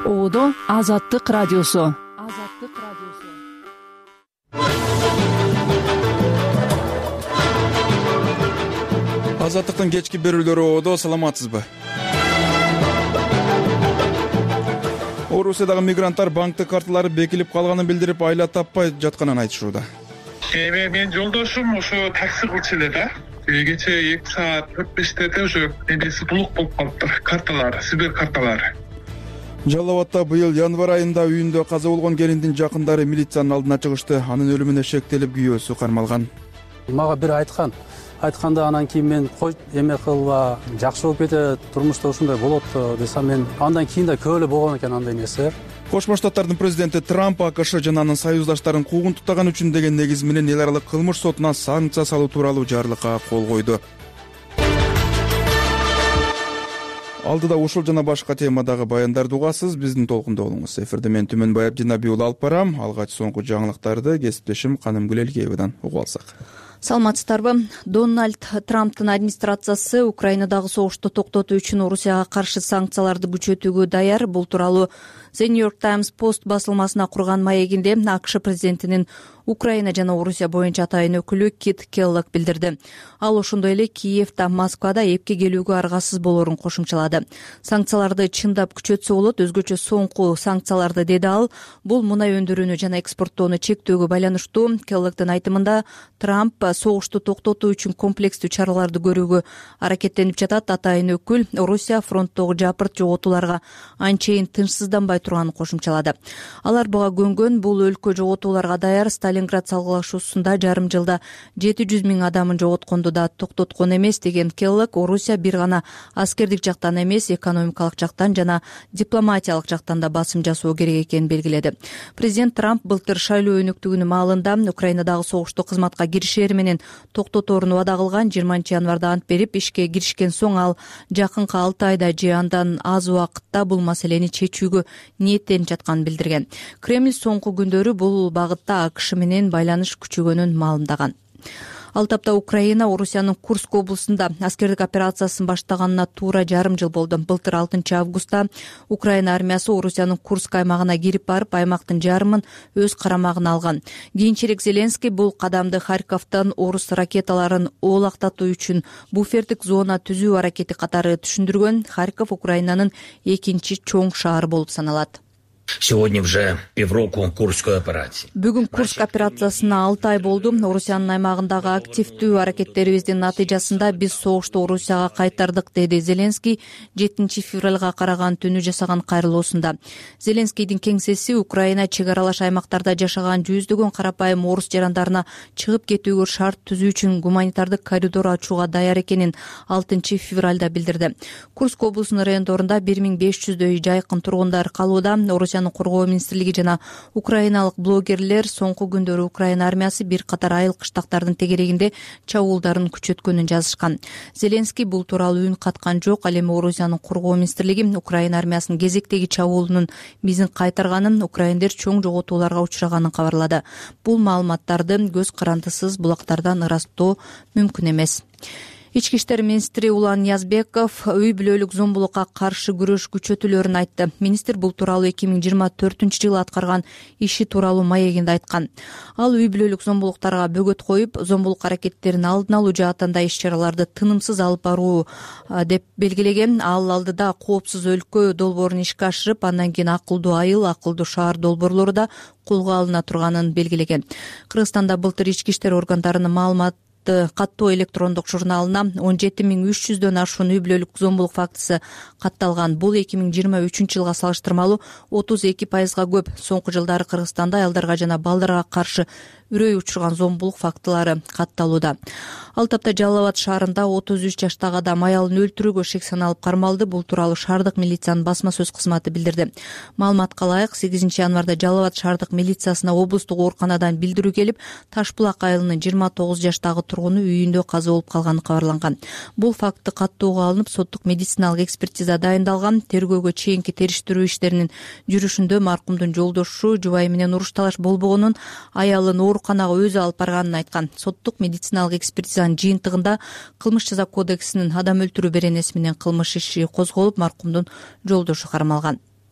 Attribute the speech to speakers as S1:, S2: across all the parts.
S1: Оодо Азаттык радиосу.
S2: Азаттыктын кечки берүүлөрү Оодо, саламатсызбы? Орусиядагы мигранттар банктык карталары бекилип калганын билдирип, айла таппай жатканын айтышууда.
S3: Менин жолдошум ошо такси кылчу эле да. Кечээ 2 саат 45-те ошо эмеси булук болуп калыптыр. Карталары, Сибир карталары.
S2: Жалал Абадта быйыл январь айында үйүндө каза болгон келиндин жакындары милициянын алдына чыгышты. Анын өлүмүнө шектелип күйөөсү кармалган.
S4: Мага бир айтканда анан кийин мен кой эме кылба, жакшы болуп кетет, турмушта ушундай болот десем, мен андан кийин да көп эле болгон экен андай нерсе.
S2: Кошмо Штаттардын президенти Трамп АКШ жана анын союздаштарын куугунтуктаган үчүн деген негиз менен эл аралык кылмыш сотуна санкция салуу тууралуу жарлыкка кол койду. Алдыда ушул жана башка темадагы баяндарды угасыз, биздин толкунда болуңуз. Эфирде мен Түмөнбай Абдинабий уулу алып барам. Алгач соңку жаңылыктарды кесиптешим Каным Гүлелгеевадан угуп алсак.
S5: Саламатсыздарбы? Дональд Трамптын администрациясы Украинадагы согушту токтотуу үчүн Орусияга каршы санкцияларды күчөтүүгө даяр. Бул тууралуу The New York Times Post басылмасына курган маегинде АКШ президентинин Украина жана Орусия боюнча атайын өкүлү Кит Келлог билдирди. Ал ошондой эле Киевде, Москвада эпке келүүгө аргасыз болоорун кошумчалады. Санкцияларды чындап күчөтсө болот, өзгөчө соңку санкцияларды, деди ал. Бул мунай өндүрүүнү жана экспорттоону чектөөгө байланыштуу. Келлогдун айтымында Трамп согушту токтотуу үчүн комплекстүү чараларды көрүүгө аракеттенип жатат. Атайын өкүл Орусия фронттогу жапырт жоготууларга анчейин тынчсызданбай турганын кошумчалады. Алар буга көнгөн. Бул өлкө жоготууларга даяр. Сталинград салгылашуусунда жарым жылда 700 000 адамын жоготконду да токтоткон эмес, деген Келлог. Орусия бир гана аскердик жактан эмес, экономикалык жактан жана дипломатиялык жактан да басым жасоо керек экенин белгиледи. Президент Трамп былтыр шайлоо өнөктүгүнүн маалында Украинадагы согушту кызматка киришери менен токтоторун убада кылган. 20 январда ант берип ишке киришкен соң ал жакынкы 6 айда же андан аз убакытта бул маселени чечүүгө ниеттенип жатканын билдирген. Кремль соңку күндөрү бул багытта АКШ менен байланыш күчөгөнүн маалымдаган. Ал тапта Украина Орусиянын Курск облусунда аскердик операциясын баштаганына туура жарым жыл болду. Былтыр 6 августта Украина армиясы Орусиянын Курск аймагына кирип барып, аймактын жарымын өз карамагына алган. Кийинчерээк Зеленский бул кадамды Харьковдон орус ракеталарын оолактатуу үчүн буфердик зона түзүү аракети катары түшүндүргөн. Харьков Украинанын экинчи чоң шаары болуп саналат.
S6: Сегодня уже півроку Курской операции.
S5: Бүгүн Курск операциясына 6 ай болду. Орусиянын аймагындагы активдүү аракеттерибиздин натыйжасында биз согушту Орусияга кайтардык, деди Зеленский 7 февралга караган түнү жасаган кайрылуусунда. Зеленскийдин кеңсеси Украина чек аралаш аймактарда жашаган жүздөгөн карапайым орус жарандарына чыгып кетүүгө шарт түзүү үчүн гуманитардык коридор ачууга даяр экенин 6 февралда билдирди. Курск облусунун райондорунда 1500дөй жайкын тургундар калууда. Орусиянын коргоо министрлиги жана украиналык блогерлер соңку күндөрү Украина армиясы бир катар айыл кыштактардын тегерегинде чабуулдарын күчөткөнүн жазышкан. Зеленский бул тууралуу үн каткан жок. Ал эми Орусиянын коргоо министрлиги Украина армиясынын кезектеги чабуулунун мизин кайтарганын, украиндер чоң жоготууларга учураганын кабарлады. Бул маалыматтарды көз карандысыз булактардан ырастоо мүмкүн эмес. Ички иштер министри Улан Ниязбеков үй бүлөлүк зомбулукка каршы күрөш күчөтүлөрүн айтты. Министр бул тууралуу 2024-жылы аткарган иши тууралуу маегинде айткан. Ал үй бүлөлүк зомбулуктарга бөгөт коюп, зомбулук аракеттерин алдын алуу жаатында иш-чараларды тынымсыз алып баруу деп белгилеген. Ал алдыда коопсуз өлкө долбоорун ишке ашырып, андан кийин акылдуу айыл, акылдуу шаар долбоорлору да колго алына турганын белгилеген. Кыргызстанда былтыр ички иштер органдарынын маалымат каттоо электрондук журналына 17 300дөн ашуун үй бүлөлүк зомбулук фактысы катталган. Бул 2023-жылга салыштырмалуу 32% көп. Соңку жылдары Кыргызстанда аялдарга жана балдарга каршы үрөй учурган зомбулук фактылары катталууда. Ал тапта Жалал Абад шаарында 33 жаштагы адам аялын өлтүрүүгө шек саналып кармалды. Бул тууралуу шаардык милициянын басма сөз кызматы билдирди. Маалыматка ылайык, 8 январда Жалал Абад шаардык милициясына облустук ооруканадан билдирүү келип, Ташбулак айылынын 29 жаштагы тургуну үйүндө каза болуп калганы кабарланган. Бул факты каттоого алынып, соттук медициналык экспертиза дайындалган. Тергөөгө чейинки териштирүү иштеринин жүрүшүндө маркумдун жолдошу жубайы менен уруш талаш болбогонун, аялын ооруканага өзү алып барганын айткан. Соттук медициналык экспертизанын жыйынтыгында кылмыш жаза кодексинин адам өлтүрүү беренеси менен кылмыш иши козголуп, маркумдун жолдошу кармалган.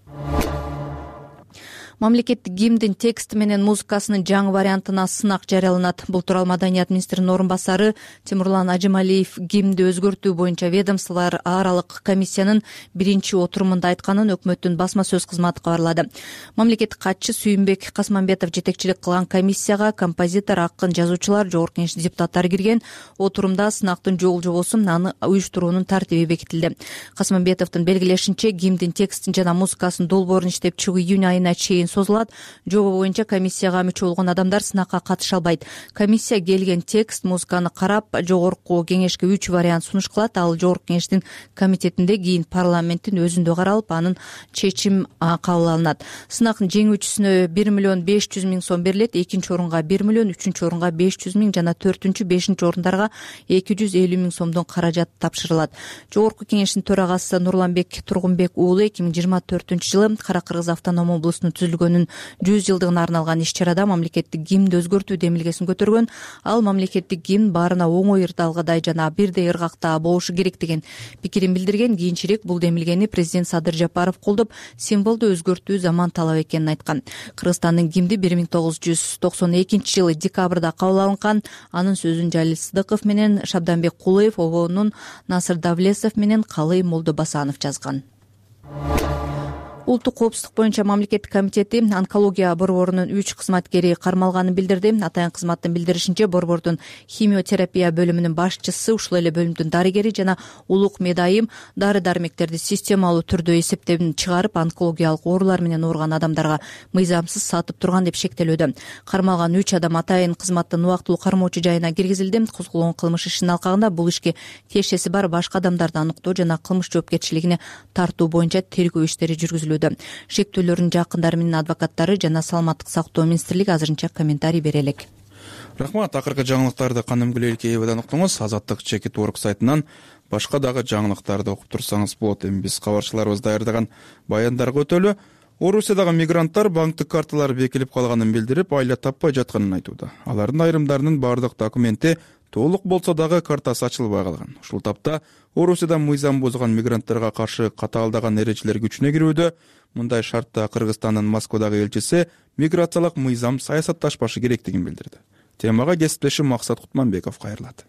S5: Мамлекеттик гимндин тексти менен музыкасынын жаңы вариантына сынак жарыяланат. Бул тууралуу Маданият министринин орун басары Темурлан Ажималиев гимнди өзгөртүү боюнча ведомстволор аралык комиссиянын биринчи отурумунда айтканын өкмөттүн басма сөз кызматы кабарлады. Мамлекеттик катчы Сүйүнбек Касманбетов жетекчилик кылган комиссияга композитор, акын, жазуучулар, жогорку кеңеш депутаттары кирген. Отурумда сынактын жол жобосу, аны уюштуруунун тартиби бекитилди. Касманбетовдун белгилешинче, гимндин текстин жана музыкасынын долбоорун иштеп чыгуу июнь айына чейин созулат. Жоба боюнча комиссияга мүчө болгон адамдар сынакка катыша албайт. Комиссия келген текст, музыканы карап, жогорку кеңешке 3 вариант сунуш кылат. Ал жогорку кеңештин комитетинде кийин парламенттин өзүндө каралып, анын чечим кабыл алынат. Сынактын жеңүүчүсүнө 1 миллион 500 миң сом берилет, экинчи орунга 1 миллион, үчүнчү орунга 500 миң жана 4-5 орундарга 250 миң сомдон каражат тапшырылат. Жогорку кеңештин төрагасы Нурланбек Тургунбек уулу 2024-жылы Кара Кыргыз автоном облусунун түзүлгөнүнүн 100 жылдыгына арналган иш-чарада мамлекеттик гимнди өзгөртүү демилгесин көтөргөн. Ал мамлекеттик гимн баарына оңой ырдалгыдай жана бирдей ыргакта болушу керек деген пикирин билдирген. Кийинчерээк бул демилгени президент Садыр Жапаров колдоп, символду өзгөртүү заман талап экенин айткан. Кыргызстандын гимни 1992-жылы декабрда кабыл алынган. Анын сөзүн Жалил Сыдыков менен Шабданбек Кулуев, обонун Насыр Давлесов менен Калый Молдобасанов жазган. Улуттук коопсуздук боюнча мамлекеттик комитети онкология борборунун 3 кызматкери кармалганын билдирди. Атайын кызматтын билдиришинче, борбордун химиотерапия бөлүмүнүн башчысы, ушул эле бөлүмдүн дарыгери жана улук медайым дары-дармектерди системалуу түрдө эсептен чыгарып, онкологиялык оорулар менен ооруган адамдарга мыйзамсыз сатып турган деп шектелүүдө. Кармалган 3 адам атайын кызматтын убактылуу кармоочу жайына киргизилди. Козголгон кылмыш ишинин алкагында бул ишке тиешеси бар башка адамдарды аныктоо жана кылмыш жоопкерчилигине тартуу боюнча тергөө иштери жүргүзүлүүдө. Шектүүлөрдүн жакындары менен адвокаттары жана Саламаттык сактоо министрлиги азырынча комментарий бере элек.
S2: Рахмат. Акыркы жаңылыктарды Каным Гүлелкеевадан уктуңуз. Азаттык Чекит.org сайтынан башка дагы жаңылыктарды окуп турсаңыз болот. Эми биз кабарчыларыбыз даярдаган баяндарга өтөлү. Орусиядагы мигранттар банктык карталары бекилип калганын билдирип, айла таппай жатканын айтууда. Алардын айрымдарынын бардык документи толук болсо дагы картасы ачылбай калган. Ушул тапта Орусияда мыйзам бузган мигранттарга каршы катаалдаган эрежелер күчүнө кирүүдө. Мындай шартта Кыргызстандын Москвадагы элчиси миграциялык мыйзам саясатташпашы керектигин билдирди. Темага кесиптешим Максат Кутманбеков кайрылат.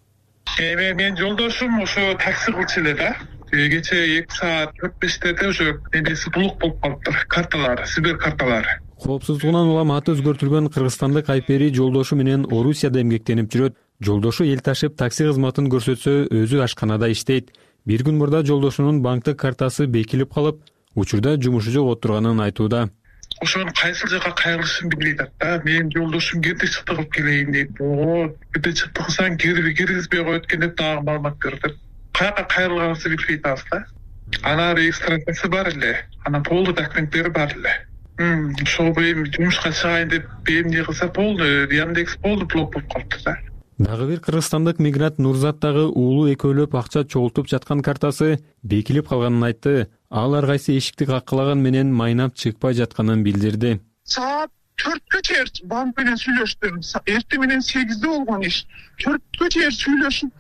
S3: Мен жолдошум ошо такси кылчу эле да. Кечээ 2 саат 45-те уже эмеси булук болуп калыптыр. Карталары, сибир карталары.
S7: Коопсуздугунан улам аты өзгөртүлгөн кыргызстандык Айпери жолдошу менен Орусияда эмгектенип жүрөт. Жолдошу эл ташып такси кызматын көрсөтсө, өзү ашканада иштейт. Бир күн мурда жолдошунун банктык картасы бекилип калып, учурда жумушу жок отурганын айтууда.
S3: Ошонун кайсыл жака кайрылышын билбей атат да. Менин жолдошум кирди чыкты кылып келейин дейт. Бирде чыкты кылсаң киргизбей коет экен деп дагы маалымат берди. Каяка кайрылганыбызды билбей атабыз да. Ана регистрациясы бар эле, анан полдуу документтери бар эле. Ошол эми жумушка чыгайын деп эмне кылса полду, Яндекс полду блок болуп калыптыр да.
S7: Дагы бир кыргызстандык мигрант Нурзат дагы уулу экөөлөп акча чогултуп жаткан картасы бекилип калганын айтты. Ал ар кайсы эшикти каккылаган менен майнап чыкпай жатканын билдирди.
S3: Саат 4-кө чейин банк менен сүйлөштүм. Эртең менен 8-де болгон иш. 4-кө чейин сүйлөшүп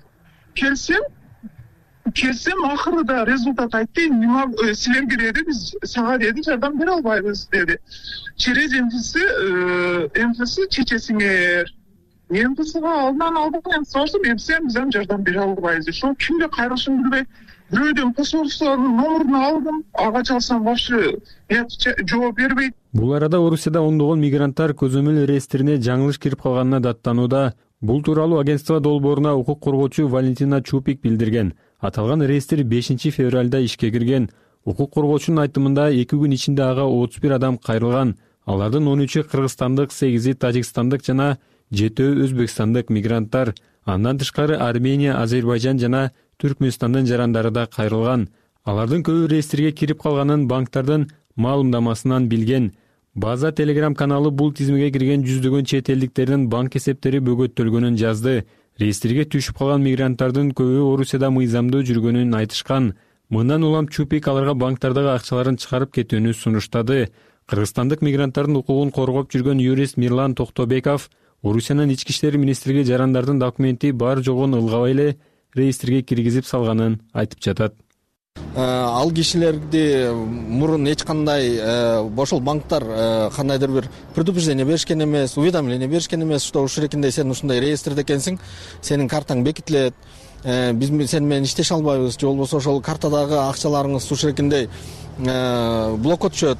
S3: келсем акырында результат айтты. Силерге деди, биз сага деди жардам бере албайбыз деди. Через эмсиси чечесиңер. Эмсига алдан сорсом, эмсем биз жардам бере албайбыз. Ошо кимге кайрылышын билбей, бирөөдөн посольствонун номерин алдым. Ага чалсам вообще жооп бербейт.
S7: Бул арада Орусияда ондогон мигранттар көзөмөл реестрине жаңылыш кирип калганына даттанууда. Бул тууралуу агентство долбооруна укук коргоочу Валентина Чупик билдирген. Аталган реестр 5 февралда ишке кирген. Укук коргоочунун айтымында 2 күн ичинде ага 31 адам кайрылган. Алардын 13-ü кыргызстандык, 8-и тажикстандык жана 7-ü өзбекстандык мигранттар. Андан тышкары Армения, Азербайжан жана Түркмөнстандын жарандары да кайрылган. Алардын көбү реестрге кирип калганын банктардын маалымдамасынан билген. База Telegram каналы бул тизмеге кирген жүздөгөн чет элдиктердин банк эсептери бөгөттөлгөнүн жазды. Реестрге түшүп калган мигранттардын көбү Орусияда мыйзамдуу жүргөнүн айтышкан. Мындан улам Чупик аларга банктардагы акчаларын чыгарып кетүүнү сунуштады. Кыргызстандык мигранттардын укугун коргоп жүргөн юрист Мирлан Токтобеков Орусиянын ички иштер министрлиги жарандардын документи бар жогун ылгабай эле реестрге киргизип салганын айтып жатат.
S8: Ал кишилерди мурун эч кандай ошол банктар кандайдыр бир предупреждение беришкен эмес, уведомление беришкен эмес, что ушурекинде сен ушундай реестрде экенсиң, сенин картаң бекитилет, биз сен менен иштеше албайбыз, же болбосо ошол картадагы акчаларыңыз ушурекиндей блокко түшөт,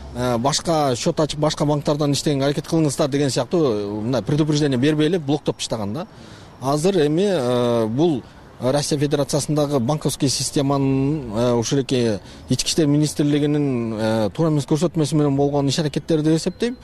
S8: башка счет ачып башка банктардан иштегенге аракет кылыңыздар деген сыяктуу мындай предупреждение бербей эле блоктоп таштаган да. Азыр эми бул Россия Федерациясындагы банковский системанын ушуреки ички иштер министрлигинин туура эмес көрсөтмөсү менен болгон иш аракеттери деп эсептейм.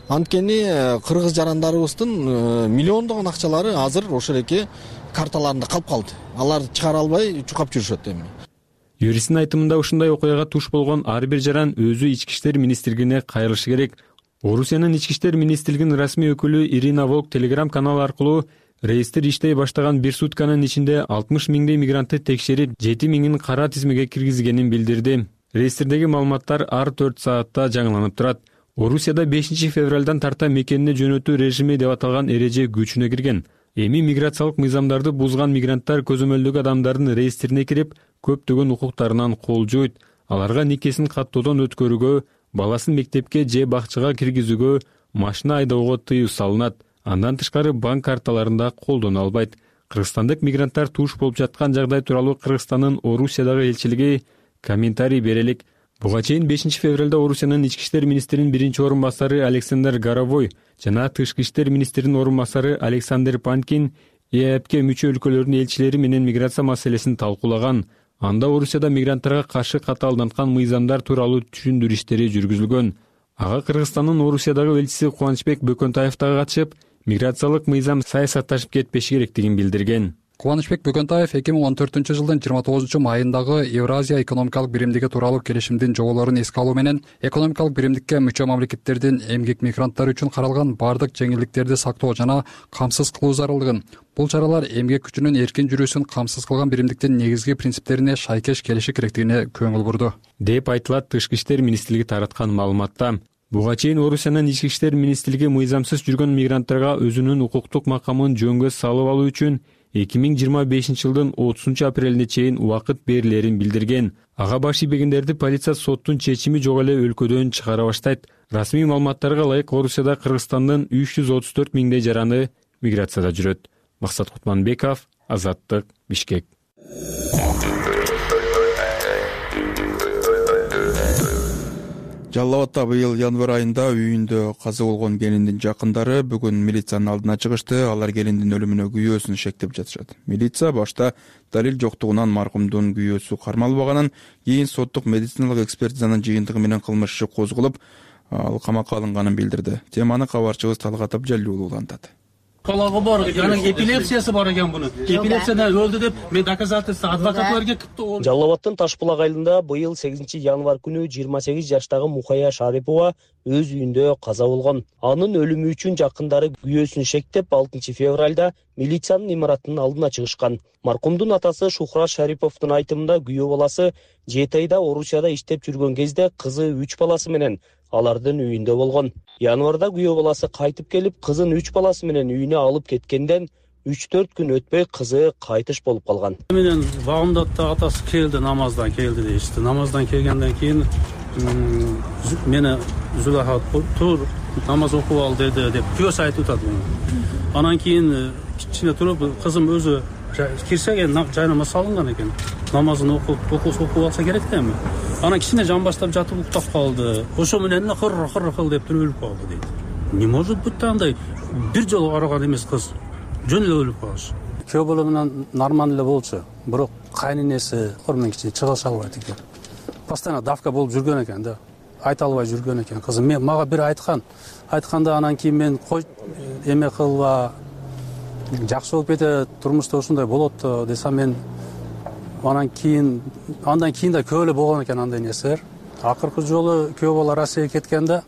S8: Анткени кыргыз жарандарыбыздын миллиондогон акчалары азыр ошолеки карталарында калып калды. Аларды чыгара албай чукап жүрүшөт эми.
S7: Юристтин айтымында ушундай окуяга туш болгон ар бир жаран өзү ички иштер министрлигине кайрылышы керек. Орусиянын ички иштер министрлигинин расмий өкүлү Ирина Волк Telegram каналы аркылуу реестр иштей баштаган бир сутканын ичинде 60 миңдей мигрантты текшерип, 7 миңин кара тизмеге киргизгенин билдирди. Реестрдеги маалыматтар ар 4 саатта жаңыланып турат. Орусияда 5 февралдан тарта мекенине жөнөтүү режими деп аталган эреже күчүнө кирген. Эми миграциялык мыйзамдарды бузган мигранттар көзөмөлдөгү адамдардын реестрине кирип, көптөгөн укуктарынан кол жуйт. Аларга никесин каттоодон өткөрүүгө, баласын мектепке же бакчага киргизүүгө, машина айдоого тыюу салынат. Андан тышкары банк карталарында колдоно албайт. Кыргызстандык мигранттар туш болуп жаткан жагдай тууралуу Кыргызстандын Орусиядагы элчилиги комментарий берелик. Буга чейин 5 февралда Орусиянын ички иштер министринин биринчи орун басары Александр Горовой жана тышкы иштер министринин орун басары Александр Панкин ЕАЭПке мүчө өлкөлөрдүн элчилери менен миграция маселесин талкуулаган. Анда Орусияда мигранттарга каршы катаалданткан мыйзамдар тууралуу түшүндүрүү иштери жүргүзүлгөн. Ага Кыргызстандын Орусиядагы элчиси Кубанычбек Бөкөнтаев дагы катышып, миграциялык мыйзам саясатташып кетпеши керектигин билдирген.
S9: Кубанычбек Бөкөнтаев 2014-жылдын 29-майындагы Евразия экономикалык биримдиги тууралуу келишимдин жоболорун эске алуу менен экономикалык биримдикке мүчө мамлекеттердин эмгек мигранттары үчүн каралган бардык жеңилдиктерди сактоо жана камсыз кылуу зарылдыгын. Бул чаралар эмгек күчүнүн эркин жүрүүсүн камсыз кылган биримдиктин негизги принциптерине шайкеш келиши керектигине көңүл бурду, деп айтылат Тышкы иштер министрлиги тараткан маалыматта. Буга чейин Орусиянын ички иштер министрлиги мыйзамсыз жүргөн мигранттарга өзүнүн укуктук макамын жөнгө салып алуу үчүн 2025-жылдын 30-апрелине чейин убакыт берилерин билдирген. Ага баш ийбегендерди полиция соттун чечими жок эле өлкөдөн чыгара баштайт. Расмий маалыматтарга ылайык Орусияда Кыргызстандын 334 миңдей жараны миграцияда жүрөт. Максат Кутманбеков, Азаттык, Бишкек.
S2: Жалал Абадта быйыл январь айында үйүндө каза болгон келиндин жакындары бүгүн милициянын алдына чыгышты. Алар келиндин өлүмүнө күйөөсүн шектеп жатышат. Милиция башта далил жоктугунан маркумдун күйөөсү кармалбаганын, кийин соттук медициналык экспертизанын жыйынтыгы менен кылмыш иши козголуп, ал камакка алынганын билдирди. Теманы кабарчыбыз Талгат Абжалилуулу улантат.
S4: Калагы бар, анын эпилепсиясы бар экен буну. Эпилепсиядан өлдү деп мен доказательство адвокатларга кыптым.
S10: Жалал Абадтын Ташбулак айылында быйыл 8 январь күнү 28 жаштагы Мухая Шарипова өз үйүндө каза болгон. Анын өлүмү үчүн жакындары күйөөсүн шектеп 6 февралда милициянын имаратынын алдына чыгышкан. Маркумдун атасы Шухра Шариповдун айтымында күйөө баласы 7 айда Орусияда иштеп жүргөн кезде кызы 3 баласы менен алардын үйүндө болгон. Январда күйөө баласы кайтып келип, кызын 3 баласы менен үйүнө алып кеткенден 3-4 күн өтпөй кызы кайтыш болуп калган.
S4: Менен багымда атасы келди, намаздан келди дейишти. Намаздан келгенден кийин мени Зулаха тур, намаз окуп ал деди деп күйөөсү айтып атат. Анан кийин кичине туруп кызым өзү кирсе жайнама салынган экен. Намазын окуп алса керек да эми. Анан кичине жан баштап жатып уктап калды. Ошо менен эле кыр деп туруп өлүп калды дейт. Не может быть андай бир жолу араган эмес кыз. Жөн эле өлүп калыш. Күйөө бала менен нормально эле болчу. Бирок кайненеси менен кичине чыгыша албайт экен. Постоянно давка болуп жүргөн экен да. Айта албай жүргөн экен кызым. Мага бир айтканда анан кийин мен кой эме кылба, жакшы болуп кетет, турмушта ушундай болот десем мен андан кийин да көп эле болгон экен андай нерселер. Акыркы жолу күйөө бала Россияга кеткенде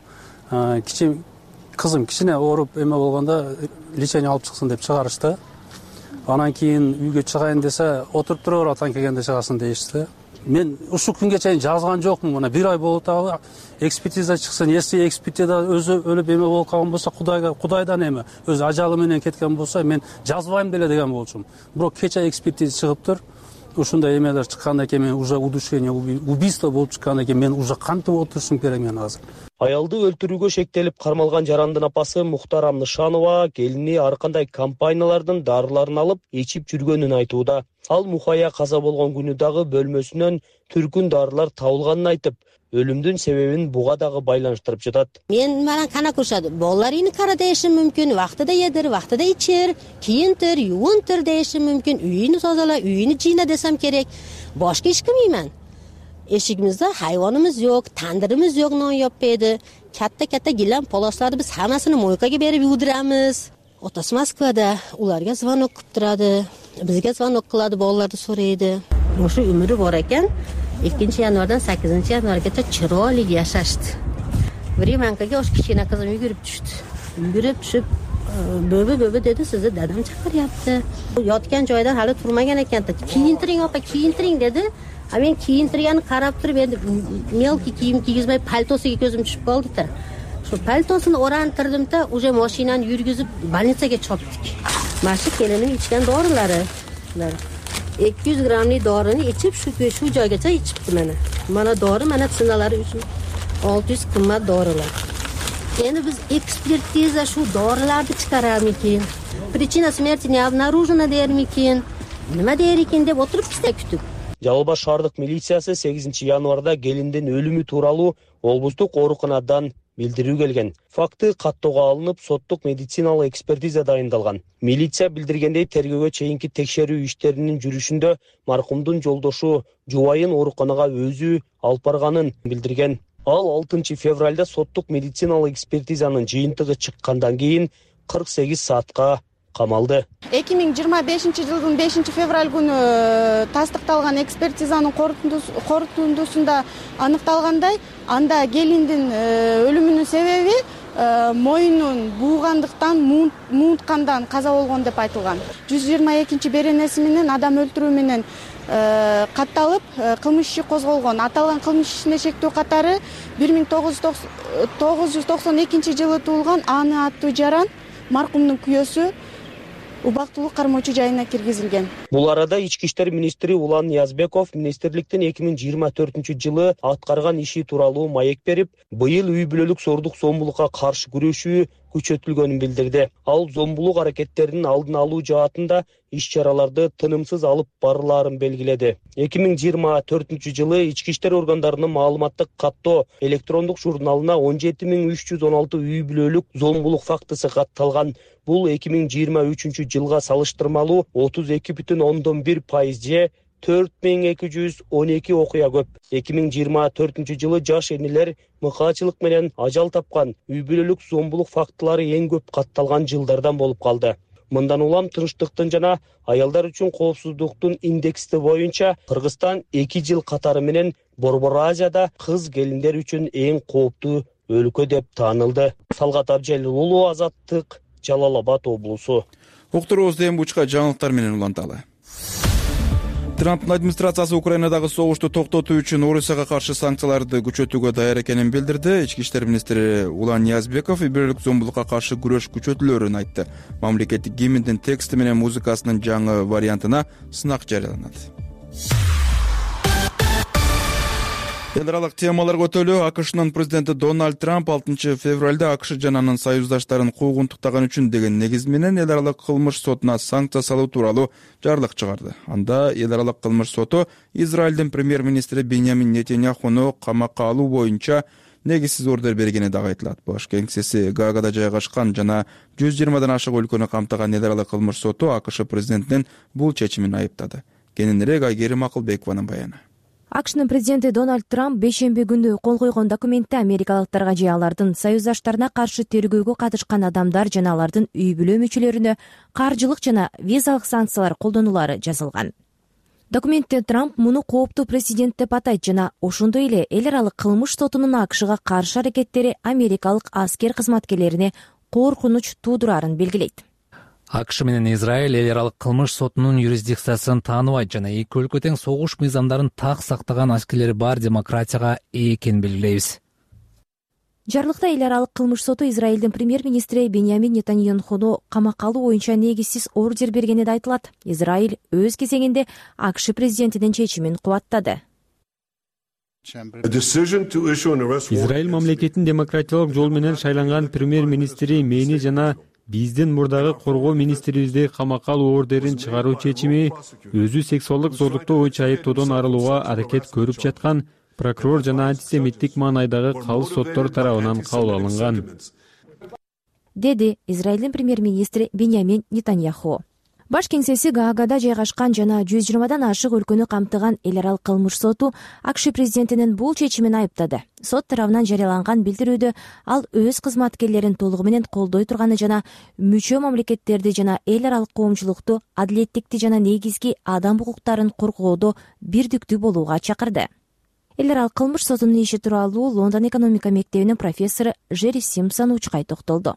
S4: кызым кичине ооруп эме болгондо лечение алып чыксын деп чыгарышты. Анан кийин үйгө чыгайын десе, отуруп тура бер атан келгенде чыгасың дейишти. Мен ушул күнгө чейин жазган жокмун. Мына 1 ай болуп атабы экспертиза чыксын. Если экспертиза өзү өлүп эме болуп калган болсо, Кудайдан эме өзү ажалы менен кеткен болсо, мен жазбайм деле деген болчумун. Бирок кече экспертиза чыгыптыр. ушундай эмелер чыккандан кийин мен уже удушение, убийство болуп чыккандан кийин мен уже кантип отурушум керек мен азыр.
S10: Аялды өлтүрүүгө шектелип кармалган жарандын апасы Мухтарам Нышанова келини ар кандай компаниялардын дарыларын алып ичип жүргөнүн айтууда. Ал Мухая каза болгон күнү дагы бөлмөсүнөн түркүн дарылар табылганын айтып, өлүмдүн себебин буга дагы байланыштырып жатат.
S11: Мен менен кана курушат. Балаларын кара дешим мүмкүн, вактыда едир, вактыда ичер, кийинтир, юунтир дешим мүмкүн, үйүнү тазала, үйүнү жыйна десем керек. Башка эч киммеймен. Эшигимизде хайванымыз жок, тандырымыз жок, нон жаппайды. Катта гилем полосларды биз хаммасын мойкага берип юдурамыз. Отасы Москвада, уларга звонок кылып турады. Бизге звонок кылады, балаларды сурайды. Ошо өмүрү бар экен. 2 январдан 8 январгаcha chiroyli yashashdi. Времянкага osh kichkina qizim yugurib tushdi. Yugurib tushib, "Bobo dedi, sizni dadam chaqiryapti." Yotgan joydan hali turmagan ekan. "Kiyintiring opa, kiyintiring" dedi. Men kiyintirganini qarab turib, endi melki kiyim kiygizmay paltosiga ko'zim tushib qoldi-da. Shu paltosini o'rantirdim-da, уже mashinani yurgizib больницаga chopdik. Mana kelinim ichgan dorilari. 200 grammlik dorini ichib shu joygacha ichibdi mana. Mana dori, mana sinalari uchun 600 qimmat dorilar. Endi biz ekspertiza shu dorilarni chiqaramikin, причина смерти не обнаружена dermikin, nima der ekan deb o'tiribmiz-da kutib.
S10: Жалал Абад шаардык милициясы 8 январда келиндин өлүмү тууралуу облустук ооруканадан билдирүү келген. Факты каттоого алынып, соттук медициналык экспертиза дайындалган. Милиция билдиргендей, тергөөгө чейинки текшерүү иштеринин жүрүшүндө маркумдун жолдошу жубайын ооруканага өзү алып барганын билдирген. Ал 6 февралда соттук медициналык экспертизанын жыйынтыгы чыккандан кийин 48 саатка камалды.
S12: 2025 жылдын 5 февраль күнү тастыкталган экспертизанын корутундусунда аныкталгандай, анда келиндин өлүмүнүн себеби моюнун буугандыктан, муунткандан каза болгон деп айтылган. 122 беренеси менен адам өлтүрүү менен катталып, кылмыш иши козголгон. Аталган кылмыш ишине шектүү катары 1992 жылы туулган Аны аттуу жаран маркумдун күйөөсү убактылуу кармоочу жайына киргизилген.
S10: Бул арада Ички иштер министри Улан Ниязбеков министрликтин 2024 жылы аткарган иши тууралуу маек берип, быйыл үй бүлөлүк зордук зомбулукка каршы күрөшүү күчөтүлгөнүн билдирди. Ал зомбулук аракеттеринин алдын алуу жаатында иш-чараларды тынымсыз алып барыларын белгиледи. 2024 жылы ички иштер органдарынын маалыматтык каттоо электрондук журналына 17316 үй бүлөлүк зомбулук фактысы катталган. Бул 2023 жылга салыштырмалуу 32,1% же 4212 окуя көп. 2024 жылы жаш энелер мыкаачылык менен ажал тапкан үй бүлөлүк зомбулук фактылары эң көп катталган жылдардан болуп калды. Мындан улам тынчтыктын жана аялдар үчүн коопсуздуктун индекси боюнча Кыргызстан 2 жыл катары менен Борбор Азияда кыз келиндер үчүн эң кооптуу өлкө деп таанылды. Талгат Абжалилуулу, Азаттык, Жалал Абад облусу.
S2: Уктуруубузду эми бучка жаңылыктар менен уланталы. Трамптын администрациясы Украинадагы согушту токтотуу үчүн Орусияга каршы санкцияларды күчөтүүгө даяр экенин билдирди. Ички иштер министри Улан Ниязбеков үй бүлөлүк зомбулукка каршы күрөш күчөтүлөрүн айтты. Мамлекеттик гимндин тексти менен музыкасынын жаңы вариантына сынак жарыяланат. Эл аралык темалар көтөлүү. АКШнын президенти Дональд Трамп 6 февралда АКШ жана анын союздаштарын куугунтуктаган үчүн деген негиз менен эл аралык кылмыш сотуна санкция салуу тууралуу жарлык чыгарды. Анда эл аралык кылмыш соту Израилдин премьер-министри Беньямин Нетаньяхуну камакка алуу боюнча негизсиз ордер бергени дагы айтылат. Баш кеңсеси Гаагада жайгашкан жана 120дан ашык өлкөнү камтыган эл аралык кылмыш соту АКШ президентинин бул чечимин айыптады. Кененирээк Айгерим Акылбекованын баяны.
S13: АКШнын президенти Дональд Трамп бейшемби күнү кол койгон документте америкалыктарга же алардын союздаштарына каршы тергөөгө катышкан адамдар жана алардын үй бүлө мүчөлөрүнө каржылык жана визалык санкциялар колдонулары жазылган. Документте Трамп муну кооптуу прецедент деп атайт жана ошондой эле эл аралык кылмыш сотунун АКШга каршы аракеттери америкалык аскер кызматкерлерине коркунуч туудурарын белгилейт.
S14: АКШ менен Израиль эл аралык кылмыш сотунун юрисдикциясын тааныбайт жана эки өлкө тең согуш мыйзамдарын так сактаган аскерлери бар демократияга ээ экенин белгилейбиз.
S13: жарлыкта эл аралык кылмыш соту Израилдин премьер-министри Беньямин Нетаньяхуну камакка алуу боюнча негизсиз ордер бергени да айтылат. Израиль өз кезегинде АКШ президентинин чечимин кубаттады.
S7: Израиль мамлекетинин демократиялык жол менен шайланган премьер-министри мени жана биздин мурдагы коргоо министрибизди камакка алуу ордерин чыгаруу чечими өзү сексуалдык зорлуктоо боюнча айыптоодон арылууга аракет көрүп жаткан прокурор жана антисемиттик маанайдагы калыс соттор тарабынан кабыл алынган,
S13: деди Израилдин премьер-министри Беньямин Нетаньяху. Баш кеңсеси Гаагада жайгашкан жана 120дан ашык өлкөнү камтыган эл аралык кылмыш соту АКШ президентинин бул чечимин айыптады. Сот тарабынан жарыяланган билдирүүдө ал өз кызматкерлерин толугу менен колдой турганы жана мүчө мамлекеттерди жана эл аралык коомчулукту адилеттикти жана негизги адам укуктарын коргоодо бирдиктүү болууга чакырды. Эл аралык кылмыш сотунун иши тууралуу Лондон экономика мектебинин профессору Джерри Симпсон учкай токтолду.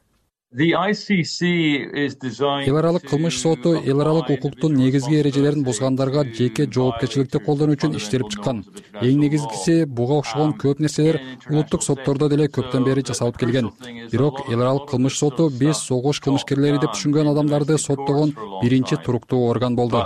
S9: Эл аралык кылмыш соту эл аралык укуктун негизги эрежелерин бузгандарга жеке жоопкерчиликти колдонуу үчүн иштелип чыккан. Эң негизгиси буга окшогон көп нерселер улуттук соттордо деле көптөн бери жасалып келген. Бирок эл аралык кылмыш соту биз согуш кылмышкерлери деп түшүнгөн адамдарды соттогон биринчи туруктуу орган болду.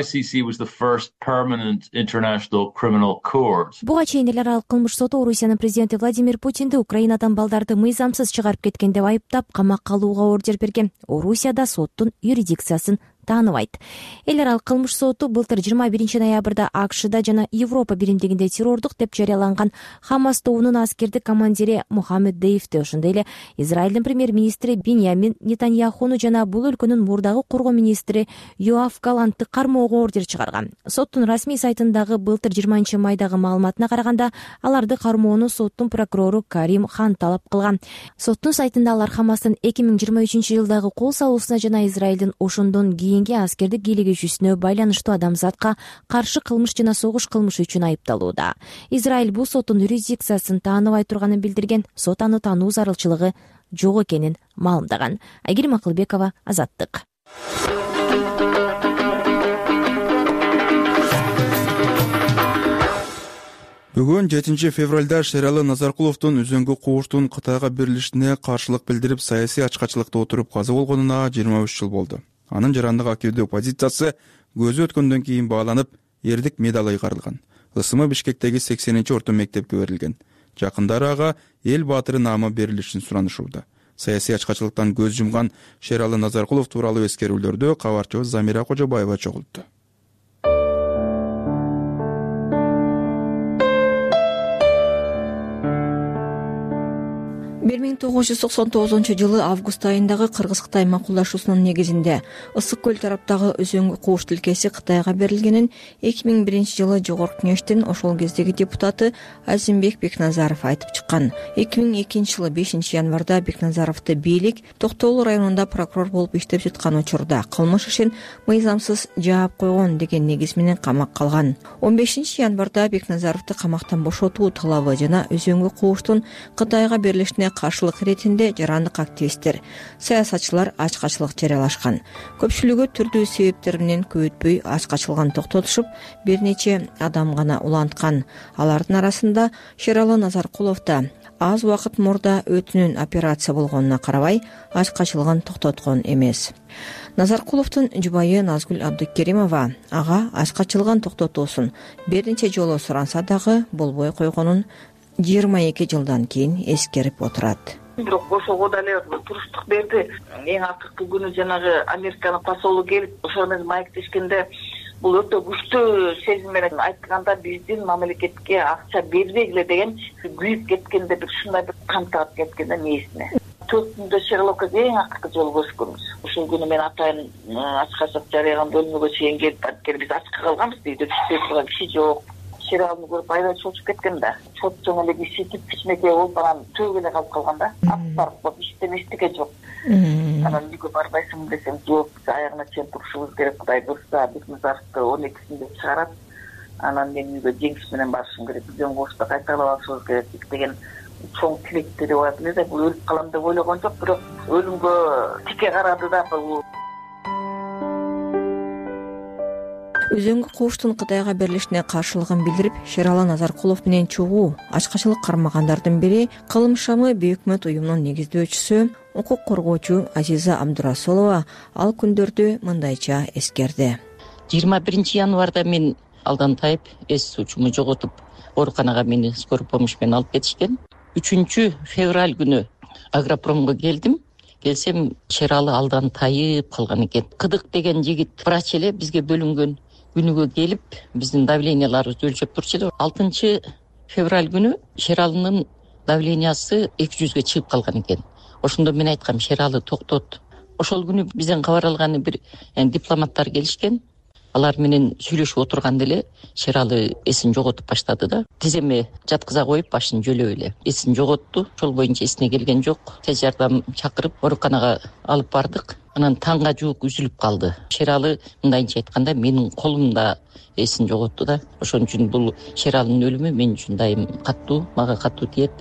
S13: Буга чейин эл аралык кылмыш соту Орусиянын президенти Владимир Путинди Украинадан балдарды мыйзамсыз чыгарып кеткен деп айыптап, камакка алууга ордер берген. Орусияда соттун юрисдикциясын тааныбайт. Эл аралык кылмыш соту былтыр 21 ноябрда АКШда жана Европа биримдигинде террордук деп жарыяланган Хамас тобунун аскердик командири Мухаммед Деевди, ошондой эле Израилдин премьер-министри Беньямин Нетаньяхуну жана бул өлкөнүн мурдагы коргоо министри Йоав Галантты кармоого ордер чыгарган. Соттун расмий сайтындагы былтыр 20 майдагы маалыматына караганда, аларды кармоону соттун прокурору Карим Хан талап кылган. Соттун сайтында алар Хамастын 2023 жылдагы кол салуусуна жана Израилдин ошондон кийинки аскердик кийлигишүүсүнө байланыштуу адамзатка каршы кылмыш жана согуш кылмышы үчүн айыпталууда. Израиль бул соттун юрисдикциясын тааныбай турганын билдирген, сот аны таануу зарылчылыгы жок экенин маалымдаган. Айгерим Акылбекова, Азаттык.
S2: Бүгүн 7 февралда Шералы Назаркуловдун үзөңгү кууштун Кытайга берилишине каршылык билдирип, саясий ачкачылыкта отуруп каза болгонуна 23 жыл болду. Анын жарандык акиүдө позициясы көзү өткөндөн кийин бааланып, эрдик медалы ыйгарылган. Ысымы Бишкектеги 80-орто мектепке берилген. Жакындары ага эл баатыры наамы берилишин суранышууда. Саясий ачкачылыктан көз жумган Шералы Назаркулов тууралуу эскерүүлөрдө кабарчыбыз Замира Кожобаева чогултtu.
S5: 1999 жылы август айындагы Кыргыз-Кытай макулдашуусунун негизинде Ысык көл тараптагы өзөңгү кууш тилкеси Кытайга берилгенин 2001 жылы Жогорку Кеңештин ошол кездеги депутаты Азимбек Бекназаров айтып чыккан. 2002 жылы 5 январда Бекназаровду бийлик Токтоолу районунда прокурор болуп иштеп жаткан учурда кылмыш ишин мыйзамсыз жаап койгон деген негиз менен камакка алган. 15 январда Бекназаровду камактан бошотуу талабы жана өзөңгү кууштун Кытайга берилишине каршылык иретинде жарандык активисттер, саясатчылар ачкачылык жарыялашкан. Көпчүлүгү түрдүү себептер менен көп өтпөй ачкачылыгын токтотушуп, бир нече адам гана уланткан. Алардын арасында Шералы Назаркулов да аз убакыт мурда өтүнүн операция болгонуна карабай, ачкачылыгын токтоткон эмес. Назаркуловдун жубайы Назгүл Абдыкеримова ага ачкачылыгын токтотуусун бир нече жолу суранса дагы болбой койгонун 22 жылдан кийин эскерип отурат.
S15: Бирок ошого деле туруштук берди. Эң акыркы күнү жанагы Американын посолу келип, ошол менен маектешкенде бул өтө күчтүү сезим менен айтканда биздин мамлекетке акча бербегиле деген күйүп кеткенде бир ушундай бир камтап кеткенде мээсине. 4 күндө Шерлокко эң акыркы жолу көрүшкөнбүз. Ошол күнү мен атайын ачкачылык жарыяган бөлмөгө чейин келип анткени биз ачка калганбыз, үйдө түшпөй турган киши жок. Шералны көрүп айда чочуп кеткен да. Чоп чоң эле киши кичинекей болуп анан төгүлө калып калган да. Аптар болуп иштемештике жок. Анан үйгө барбайсың десем, жок, аягына чейин турушубуз керек, Кудай буйрса, Бекназаровду 12-синде чыгарат. Анан мен үйгө жеңиш менен барышым керек, өзөң кошто кайталап алышыбыз керек деген чоң тилекти деп ойлоп эле, бул өлүп калам деп ойлогон жок, бирок өлүмгө тике карады да бул.
S5: Өзөңгү кууштун Кытайга берилишине каршылыгын билдирип, Шералы Назаркулов менен чогуу ачкачылык кармагандардын бири Кылымшамы бейөкмөт уюмунун негиздөөчүсү, укук коргоочу Азиза Абдурасулова ал күндөрдү мындайча эскерди.
S16: 21 январда мен алдан тайып, эс сучуму жоготуп, ооруканага мени скорый помощь менен алып кетишкен. 3 февраль күнү Агропромго келсем, Шералы алдан тайып калган экен. Кыдык деген жигит врач эле бизге бөлүнгөн күнүгө келип, биздин давленияларыбызды өлчөп турчу эле. 6 февраль күнү Шералынын давлениясы 200ге чыгып калган экен. Ошондо мен айткам, Шералы токтот. Ошол күнү бизден кабар алганы бир дипломаттар келишкен. Алар менен сүйлөшүп отурганда эле Шералы эсин жоготуп баштады да. Тиземе жаткыза коюп, башын жөлөп эле эсин жоготту. Ошол боюнча эсине келген жок. Тез жардам чакырып, ооруканага алып бардык. Анан таңга жуук үзүлүп калды. Шералы мындайча айтканда менин колумда эсин жоготту да. Ошон үчүн бул Шералынын өлүмү мен үчүн дайым мага катуу тиет.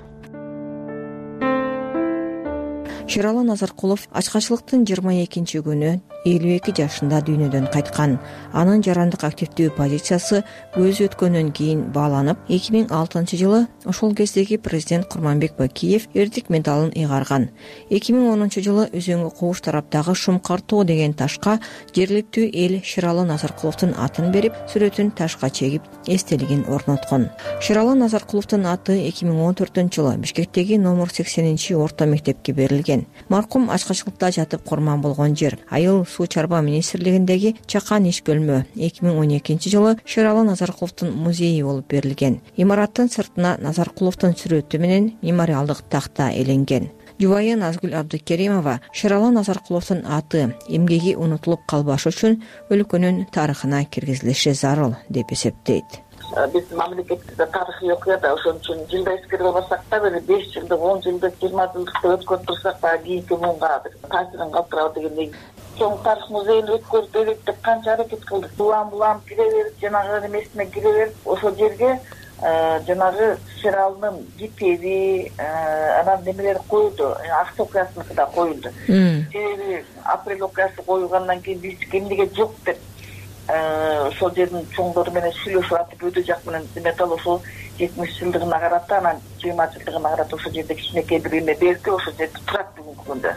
S5: Шералы Назаркулов ачкачылыктын 22 күнү 52 жашында дүйнөдөн кайткан. Анын жарандык активдүү позициясы көз өткөндөн кийин бааланып, 2006 жылы ошол кездеги президент Курманбек Бакиев эрдик медалын ыйгарган. 2010 жылы Өзөңгү кууш тараптагы Шумкар тоо деген ташка жергиликтүү эл Шералы Назаркуловдун атын берип, сүрөтүн ташка чегип, эстелигин орноткон. Шералы Назаркуловдун аты 2014 жылы Бишкектеги номер 80 орто мектепке берилген. Маркум ачкачылыкта жатып курман болгон жер Айыл суу чарба министрлигиндеги чакан иш бөлмө 2012 жылы Шералы Назаркуловдун музейи болуп берилген. Имараттын сыртына Назаркуловдун сүрөтү менен мемориалдык такта эленген. Жубайы Назгүл Абдыкеримова Шералы Назаркуловдун аты эмгеги унутулуп калбаш үчүн өлкөнүн тарыхына киргизилиши зарыл деп эсептейт.
S15: Биздин мамлекетибизде тарыхый окуя да, ошон үчүн жылда эскере барсак да, бир 5 жылдык, 10 жылдык, 20 жылдыкты өткөрүп турсак да, кийинки муунга таасирин калтырабы дегендей. Чоң тарых музейин өткөрүп деп канча аракет кылдык. Булам кире берип, жанагы эмесине кире берип, ошол жерге жанагы Шералынын китеби, анан немелери коюлду, акча окуясыныкы да коюлду. Себеби апрель окуясы коюлгандан кийин биз эмнеге жок деп ошол жердин чоңдору менен сүйлөшүп атып, өтө жак менен металл ошол 70 жылдыгына карата, анан 20 жылдыгына карата ошол жерде кичинекей бир эме берди, ошол жерде турат бүгүнкү күндө.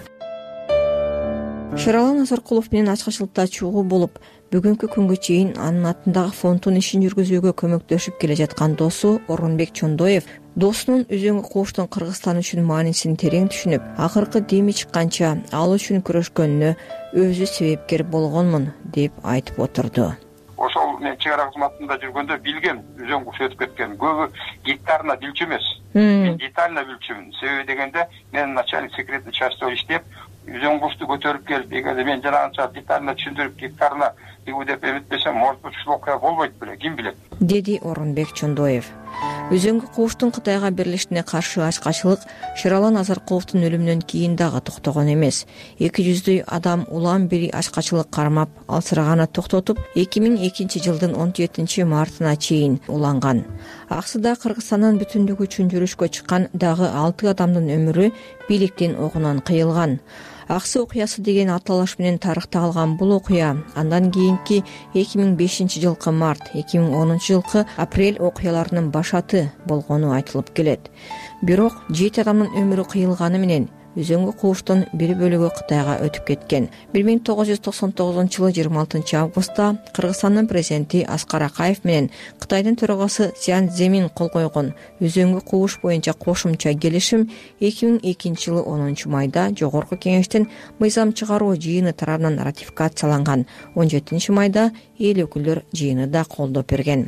S5: Шералы Назаркулов менен ачкачылыкта чогуу болуп, бүгүнкү күнгө чейин анын атындагы фонддун ишин жүргүзүүгө көмөктөшүп келе жаткан досу Орунбек Чондоев досунун Өзөңгү кууштун Кыргызстан үчүн маанисин терең түшүнүп, акыркы деми чыкканча ал үчүн күрөшкөнүнө өзү себепкер болгонмун деп айтып отурду.
S17: Ошол мен чек ара кызматында жүргөндө билгем, Өзөң кууш өтүп кеткен. Көбү гектарына билчү эмес. Мен детально билчүмүн. Себеби дегенде мен начальник секретный частьта иштеп, Өзөң куушту көтөрүп келип, эгерде мен жанагынча детально түшүндүрүп гектарына бигу деп эметпесем, может быть, ушул окуя болбойт беле, ким билет,
S5: деди Орунбек Чондоев. Өзөңгү кууштун Кытайга берилишине каршы ачкачылык Шералы Назаркуловдун өлүмүнөн кийин дагы токтогон эмес. 200 адам улам бери ачкачылык кармап, алсыраганы токтотуп, 2002 жылдын 17 мартына чейин уланган. Аксыда Кыргызстандын бүтүндүгү үчүн жүрүшкө чыккан дагы 6 адамдын өмүрү бийликтин огунан кыйылган. Аксы окуясы деген аталыш менен тарыхта калган бул окуя андан кийинки 2005 жылкы март, 2010 жылкы апрель окуяларынын башаты болгону айтылып келет. Бирок 7 адамдын өмүрү кыйылганы менен Өзөңгү кууштун бир бөлүгү Кытайга өтүп кеткен. 1999 жылы 26 августта Кыргызстандын президенти Аскар Акаев менен Кытайдын төрагасы Цзян Цземин кол койгон Өзөңгү кууш боюнча кошумча келишим 2002 жылы 10 майда Жогорку Кеңештин мыйзам чыгаруу жыйыны тарабынан ратификацияланган. 17 майда эл өкүлдөр жыйыны да колдоп берген.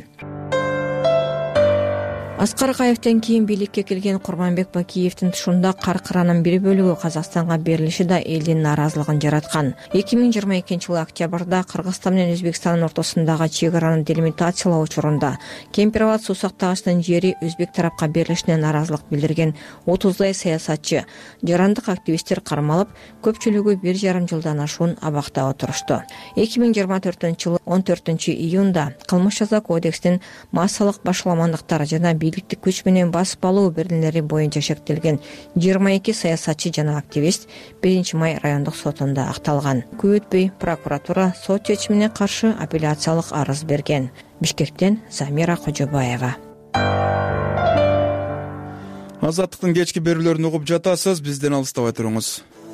S5: Аскар Акаевден кийин бийликке келген Курманбек Бакиевдин тушунда каркыранын бир бөлүгү Казакстанга берилиши да элдин нааразылыгын жараткан. 2022 жылы октябрда Кыргызстан менен Өзбекстандын ортосундагы чек араны делимитациялоо учурунда Кемпироват суу сактагычтын жери Өзбек тарапка берилишине нааразылык билдирген 30дай саясатчы, жарандык активисттер кармалып, көпчүлүгү 1,5 жылдан ашуун абакта отурушту. 2024 жылы 14 июнда Кылмыш жаза кодексинин массалык башаламандыктар жана
S18: бийликтик күч менен басып алуу беренелери боюнча шектелген 22 саясатчы жана активист 1-май райондук сотунда акталган. Көп өтпөй прокуратура сот чечимине каршы апелляциялык арыз берген. Бишкектен Замира Кожобаева.
S2: Азаттыктын кечки берүүлөрүн угуп жатасыз, бизден алыстабай туруңуз.